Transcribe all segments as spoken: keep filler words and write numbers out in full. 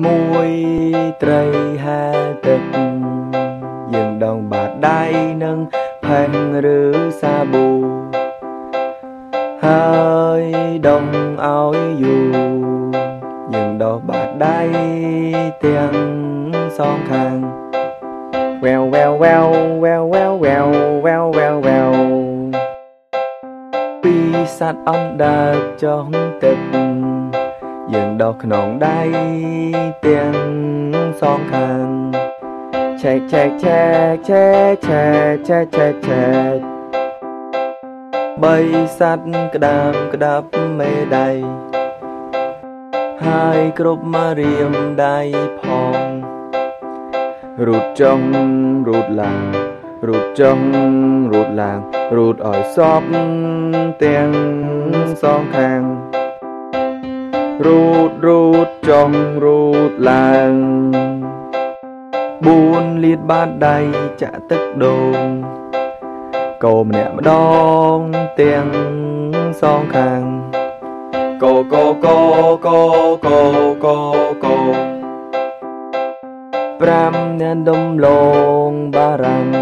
មួយត្រីហាទឹកយើងដងបាតដៃនឹងផេះឬសាប៊ូហើយដងឲ្យយូរយើងដោះបាតដៃទាំងសងខាងវែវវែវវែវវែវវែវវែវវែវវែវវែវពីសត្វអណ្ដើកចុះទឹកយើងដោះក្នុងដៃទាំងសងខាងឆែកឆែកឆែកឆែកឆែកឆែកឆែកឆែកបីសត្វក្តាមក្តាប់មេដៃហើយគ្រប់មករៀមដៃផងរូតចុងរូតឡើងរូតចុងរូតឡើងរូតឲ្យសពទាំងសងខាងរូតរូតចុងរូតឡើងបួនលាតបាតដៃចាក់ទឹកដូងកោម្នាក់ម្ដងទាំងសងខាងកោកោកោកោកោកោកោប្រាំអ្នកដុំលងបារាំង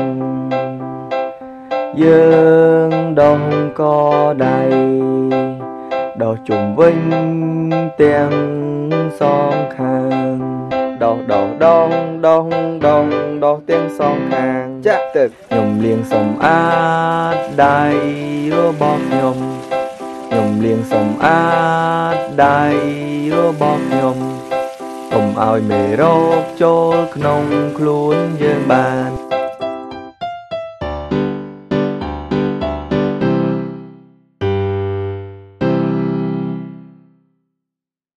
យើងដងកដៃដោះជុំវិញទាំងសងខាងដោះដោះដងដងដងដោះទាំងសងខាងចាក់ទឹកខ្ញុំលាងសម្អាតដៃរបស់ខ្ញុំខ្ញុំលាងសម្អាតដៃរបស់ខ្ញុំកុំឲ្យមេរោគចូលក្នុងខ្លួនយើងបាន